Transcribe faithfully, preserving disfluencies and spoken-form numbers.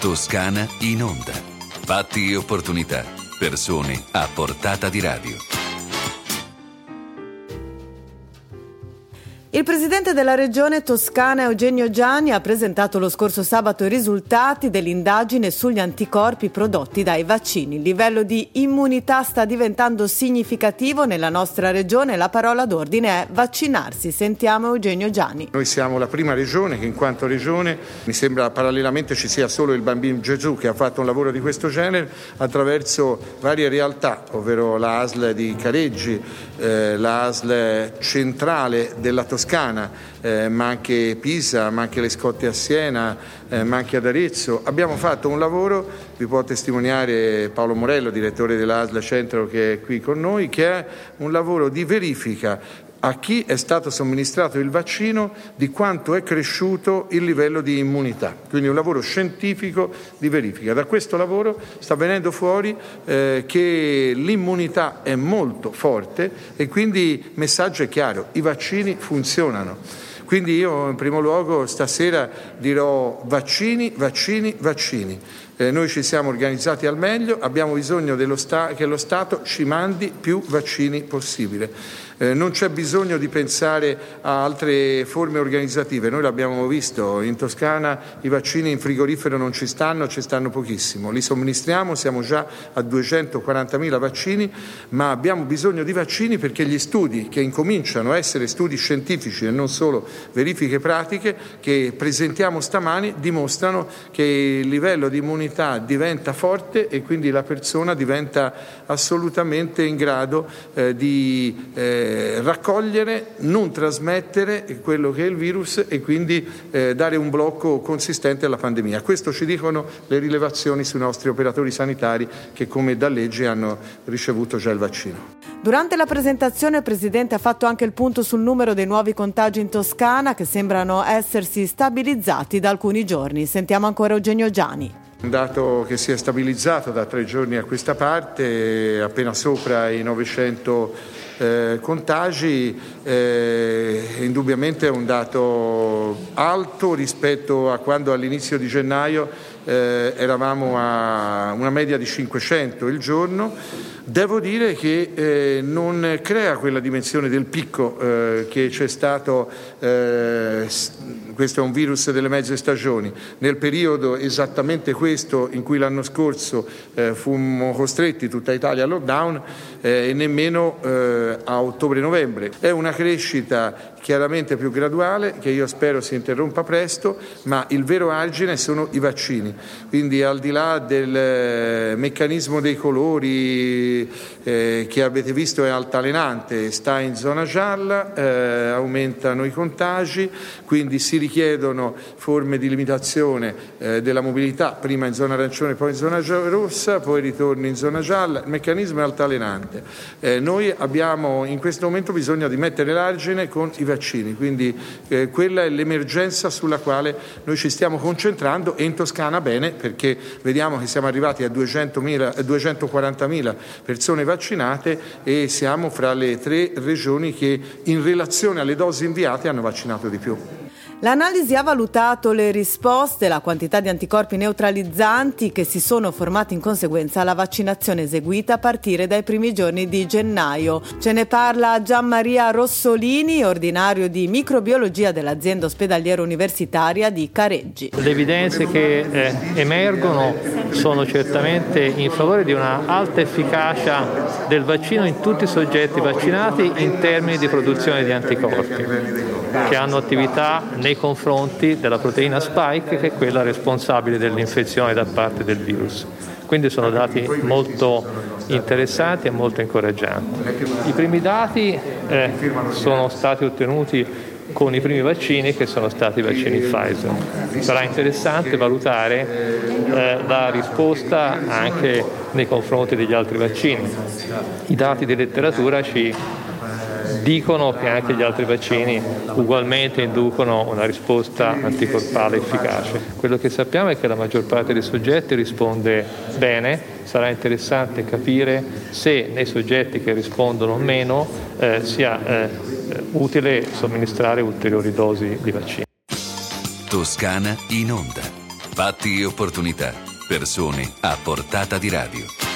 Toscana in onda. Fatti e opportunità. Persone a portata di radio. Il presidente della regione toscana Eugenio Giani ha presentato lo scorso sabato i risultati dell'indagine sugli anticorpi prodotti dai vaccini. Il livello di immunità sta diventando significativo nella nostra regione. La parola d'ordine è vaccinarsi. Sentiamo Eugenio Giani. Noi siamo la prima regione che in quanto regione, mi sembra parallelamente ci sia solo il Bambino Gesù che ha fatto un lavoro di questo genere attraverso varie realtà, ovvero la A S L di Careggi, eh, la A S L centrale della Toscana, eh, ma anche Pisa, ma anche le Scotte a Siena, eh, ma anche ad Arezzo. Abbiamo fatto un lavoro, vi può testimoniare Paolo Morello, direttore dell'A S L Centro che è qui con noi, che è un lavoro di verifica a chi è stato somministrato il vaccino di quanto è cresciuto il livello di immunità. Quindi un lavoro scientifico di verifica. Da questo lavoro sta venendo fuori eh, che l'immunità è molto forte e quindi il messaggio è chiaro, i vaccini funzionano. Quindi io in primo luogo stasera dirò vaccini, vaccini, vaccini. Eh, noi ci siamo organizzati al meglio, abbiamo bisogno dello sta- che lo Stato ci mandi più vaccini possibile. Eh, non c'è bisogno di pensare a altre forme organizzative, noi l'abbiamo visto, in Toscana i vaccini in frigorifero non ci stanno, ci stanno pochissimo, li somministriamo, siamo già a duecentoquarantamila vaccini, ma abbiamo bisogno di vaccini perché gli studi che incominciano a essere studi scientifici e non solo verifiche pratiche che presentiamo stamani dimostrano che il livello di immunità diventa forte e quindi la persona diventa assolutamente in grado eh, di eh, raccogliere, non trasmettere quello che è il virus e quindi eh, dare un blocco consistente alla pandemia. Questo ci dicono le rilevazioni sui nostri operatori sanitari che come da legge hanno ricevuto già il vaccino. Durante la presentazione il Presidente ha fatto anche il punto sul numero dei nuovi contagi in Toscana che sembrano essersi stabilizzati da alcuni giorni. Sentiamo ancora Eugenio Giani. Un dato che si è stabilizzato da tre giorni a questa parte, appena sopra i novecento eh, contagi, eh, indubbiamente è un dato alto rispetto a quando all'inizio di gennaio eh, eravamo a una media di cinquecento il giorno. Devo dire che eh, non crea quella dimensione del picco eh, che c'è stato, eh, questo è un virus delle mezze stagioni, nel periodo esattamente questo in cui l'anno scorso eh, fummo costretti tutta Italia al lockdown eh, e nemmeno eh, a ottobre-novembre. È una crescita chiaramente più graduale che io spero si interrompa presto, ma il vero argine sono i vaccini. Quindi al di là del eh, meccanismo dei colori eh, che avete visto è altalenante, sta in zona gialla, eh, aumentano i contagi, quindi si richiedono forme di limitazione eh, della mobilità, prima in zona arancione poi in zona rossa, poi ritorni in zona gialla, il meccanismo è altalenante. Eh, noi abbiamo in questo momento bisogno di mettere l'argine con i vaccini, quindi eh, quella è l'emergenza sulla quale noi ci stiamo concentrando e in Toscana bene perché vediamo che siamo arrivati a duecentomila, duecentoquarantamila persone vaccinate e siamo fra le tre regioni che in relazione alle dosi inviate hanno vaccinato di più. L'analisi ha valutato le risposte, la quantità di anticorpi neutralizzanti che si sono formati in conseguenza alla vaccinazione eseguita a partire dai primi giorni di gennaio. Ce ne parla Gianmaria Rossolini, ordinario di microbiologia dell'azienda ospedaliera universitaria di Careggi. Le evidenze che eh, emergono sono certamente in favore di una alta efficacia del vaccino in tutti i soggetti vaccinati in termini di produzione di anticorpi, che hanno attività nei confronti della proteina spike, che è quella responsabile dell'infezione da parte del virus. Quindi sono dati molto interessanti e molto incoraggianti. I primi dati eh, sono stati ottenuti con i primi vaccini che sono stati i vaccini Pfizer. Sarà interessante valutare eh, la risposta anche nei confronti degli altri vaccini. I dati di letteratura ci dicono che anche gli altri vaccini ugualmente inducono una risposta anticorpale efficace. Quello che sappiamo è che la maggior parte dei soggetti risponde bene, sarà interessante capire se nei soggetti che rispondono meno eh, sia eh, utile somministrare ulteriori dosi di vaccino. Toscana in onda. Fatti e opportunità. Persone a portata di radio.